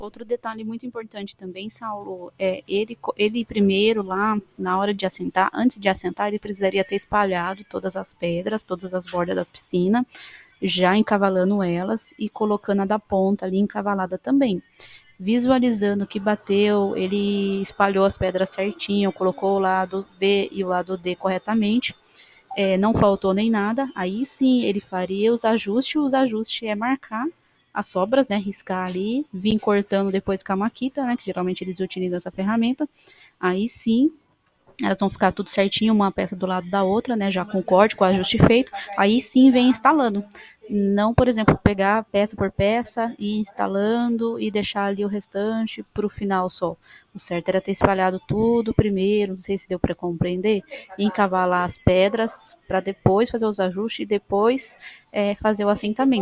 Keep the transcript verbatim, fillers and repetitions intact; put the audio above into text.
Outro detalhe muito importante também, Saulo, é ele, ele primeiro lá, na hora de assentar, antes de assentar, ele precisaria ter espalhado todas as pedras, todas as bordas das piscinas, já encavalando elas e colocando a da ponta ali encavalada também. Visualizando que bateu, ele espalhou as pedras certinho, colocou o lado B e o lado D corretamente, é, não faltou nem nada, aí sim ele faria os ajustes, os ajustes é marcar as sobras, né, riscar ali, vir cortando depois com a maquita, né, que geralmente eles utilizam essa ferramenta, aí sim elas vão ficar tudo certinho, uma peça do lado da outra, né, já com corte, com ajuste feito, aí sim vem instalando. Não, por exemplo, pegar peça por peça e ir instalando e deixar ali o restante para o final só. O certo era ter espalhado tudo primeiro, não sei se deu para compreender, e encavalar as pedras para depois fazer os ajustes e depois é, fazer o assentamento.